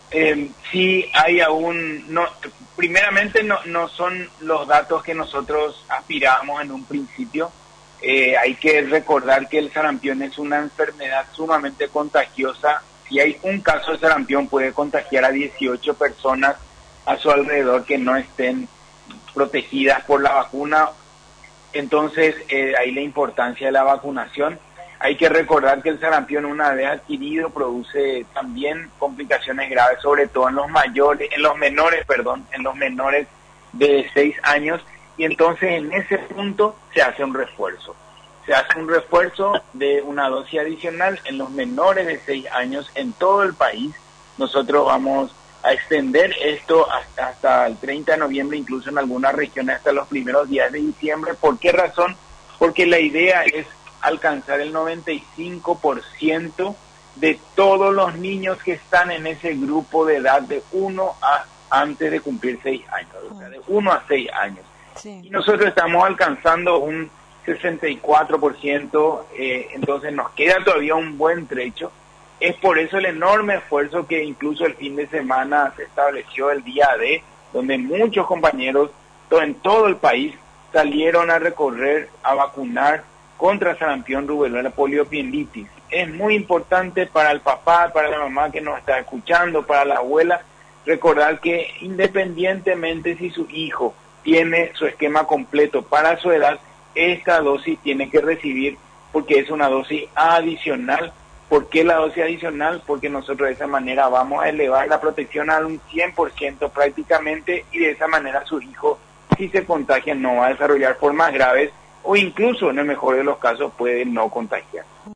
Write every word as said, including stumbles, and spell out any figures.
Eh, sí hay aún, no, primeramente no, no son los datos que nosotros aspirábamos en un principio. Eh, hay que recordar que el sarampión es una enfermedad sumamente contagiosa. Si hay un caso de sarampión puede contagiar a dieciocho personas a su alrededor que no estén protegidas por la vacuna. Entonces, eh, ahí la importancia de la vacunación. Hay que recordar que el sarampión, una vez adquirido, produce también complicaciones graves, sobre todo en los mayores, en los menores, perdón, en los menores de seis años, y entonces en ese punto se hace un refuerzo. Se hace un refuerzo de una dosis adicional en los menores de seis años en todo el país. Nosotros vamos a extender esto hasta, hasta el treinta de noviembre, incluso en algunas regiones hasta los primeros días de diciembre. ¿Por qué razón? Porque la idea es alcanzar el noventa y cinco por ciento de todos los niños que están en ese grupo de edad de uno a antes de cumplir seis años, o sea, de uno a seis años. Sí. Y nosotros estamos alcanzando un sesenta y cuatro por ciento, eh, entonces nos queda todavía un buen trecho. Es por eso el enorme esfuerzo que incluso el fin de semana se estableció el día D, donde muchos compañeros en todo el país salieron a recorrer, a vacunar contra sarampión, rubéola, poliomielitis. Es muy importante para el papá, para la mamá que nos está escuchando, para la abuela, recordar que independientemente si su hijo tiene su esquema completo para su edad, esta dosis tiene que recibir porque es una dosis adicional. ¿Por qué la dosis adicional? Porque nosotros de esa manera vamos a elevar la protección a un cien por ciento prácticamente, y de esa manera su hijo, si se contagia, no va a desarrollar formas graves o incluso en el mejor de los casos puede no contagiar.